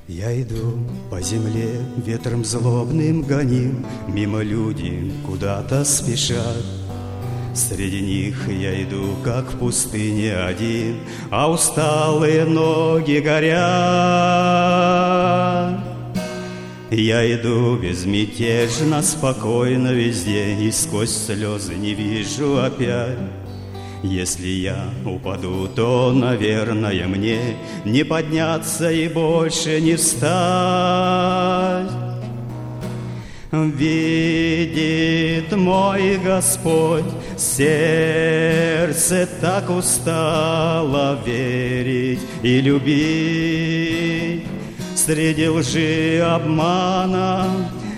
Я иду по земле, ветром злобным гоним, мимо люди куда-то спешат. Среди них я иду, как в пустыне один, а усталые ноги горят. Я иду безмятежно, спокойно везде, и сквозь слезы не вижу опять. Если я упаду, то, наверное, мне не подняться и больше не встать. Видит мой Господь, сердце так устало верить и любить. Среди лжи обмана,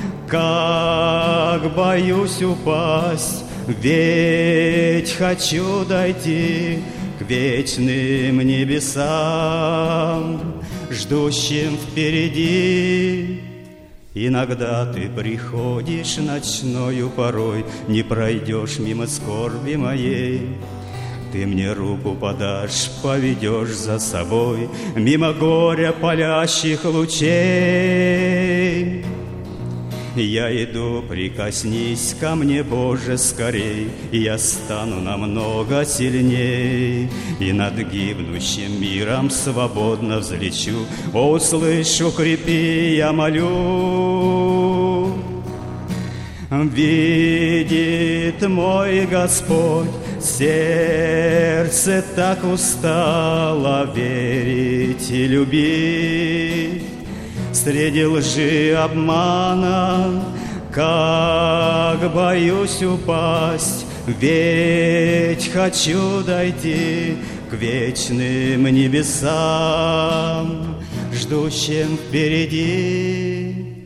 как боюсь упасть, ведь хочу дойти к вечным небесам, ждущим впереди. Иногда ты приходишь ночною порой, не пройдешь мимо скорби моей. Ты мне руку подашь, поведешь за собой мимо горя палящих лучей. Я иду, прикоснись ко мне, Боже, скорей, и я стану намного сильней, и над гибнущим миром свободно взлечу. О, услышу, крепи, я молю. Видит мой Господь, сердце так устало верить и любить. Среди лжи обмана, как боюсь упасть, ведь хочу дойти к вечным небесам, ждущим впереди.